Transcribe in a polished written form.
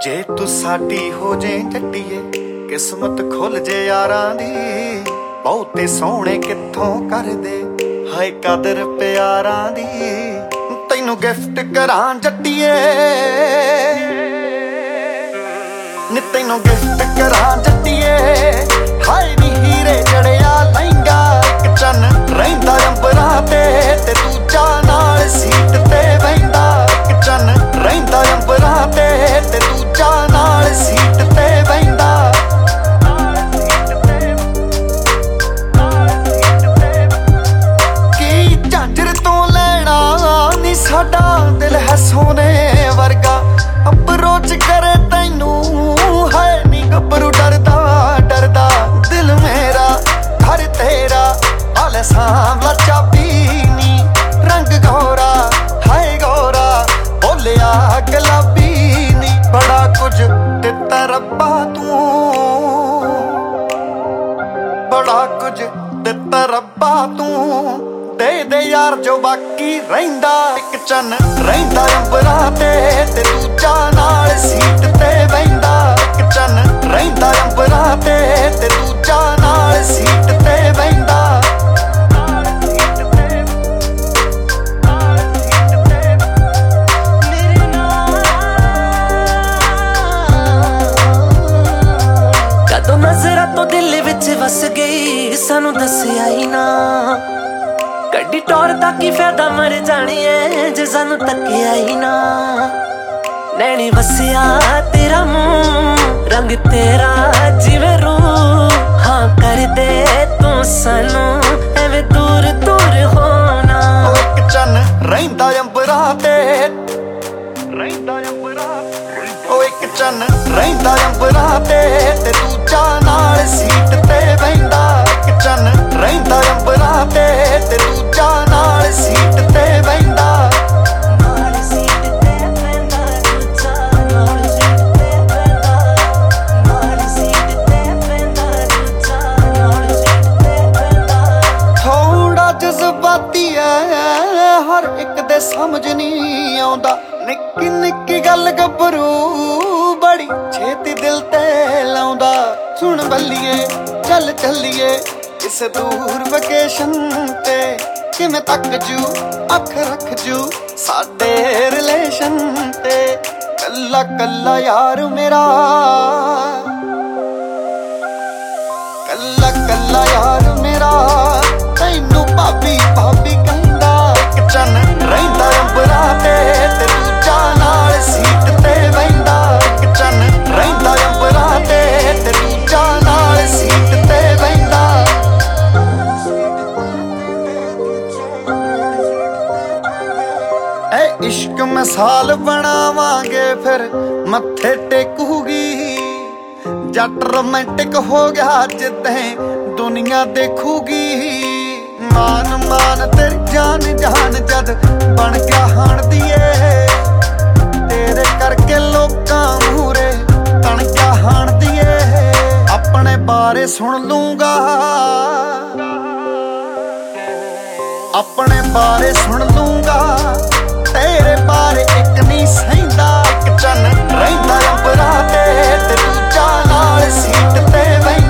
जे तू साडी हो जे जट्टीए किस्मत खुल जे यारां दी बहुते सोहणे कित्थों कर दे हाय कदर प्यारां दी तैनू गिफ्ट करां जट्टीए नी तैनू गिफ्ट करां जट्टीए हाय नी हीरे जड़िया लहंगा इक चन रहिंदा अंबरां ते दूजा नाल सीट ते बहिंदा इक चन रहिंदा अंबरां ते दूजा नाल सीट ते बहिंदा की झांझर तो लैना नी साडा दिल है सोने वर्गा अप्रोच करे तैनू है नी गबरू डरदा डरदा दिल मेरा घर तेरा हाले सांवला चाबी नी रंग गोरा हाय गोरा बोलिया गुलाबी नी बड़ा कुछ दिता रब्बा तू बड़ा कुछ दिता रब्बा तू दे यार जो बाकी रहिंदा इक चन रहिंदा अंबरां ते दूजा नाल सीट ते बहिंदा इक चन रहिंदा अंबरां ते दूजा नाल सीट ते बहिंदा कदों नजरा तो दिल विच वस गई सानू दस्सिया ही ना गड्डी टोर दा की फायदा मर जानी है जे सानू तकिया ही ना नैनी वसिया तेरा मुंह रंग तेरा जिवें रूह हाँ कर दे तू सानू एवें दूर दूर होना इक चन रहिंदा अंबरां ते रहिंदा अंबरां ओ इक चन रहिंदा अंबरां ते दूजा नाल सीट ते बहिंदा इक चन रहिंदा अंबरां ते दूजा नाल सीट ते बहिंदा थोड़ा जज्बाती है हर एक दे समझ नहीं आउंदा निक्की निक्की गल गबरू बड़ी छेती दिल ते लाउंदा सुन बल्लिए चल चलिए किस दूर वेकेशन ते किवें तक जू अख रख जू साडे रिलेशन ते कल्ला कल्ला यार मेरा कल्ला कल्ला यार मेरा तैनू भाभी भाभी कहंदा इक चन रहिंदा अंबरां ते दूजा नाल सीट ते बहिंदा इक चन रहिंदा अंबरां ते दूजा नाल सीट ते बहिंदा ए इश्क मिसाल बनावांगे फिर मत्थे टेकूगी जट रोमांटिक हो गया जिद्दें दुनिया देखूगी मान मान तेरी जान जान जद बन गया हाण दिए तेरे करके लोकां मूरे तन गया हाण दिए अपने बारे सुन लूंगा अपने बारे सुन लूंगा तेरे बारे एक नहीं सहिंदा इक चन रहिंदा अंबरां ते दूजा नाल सीट ते बहिंदा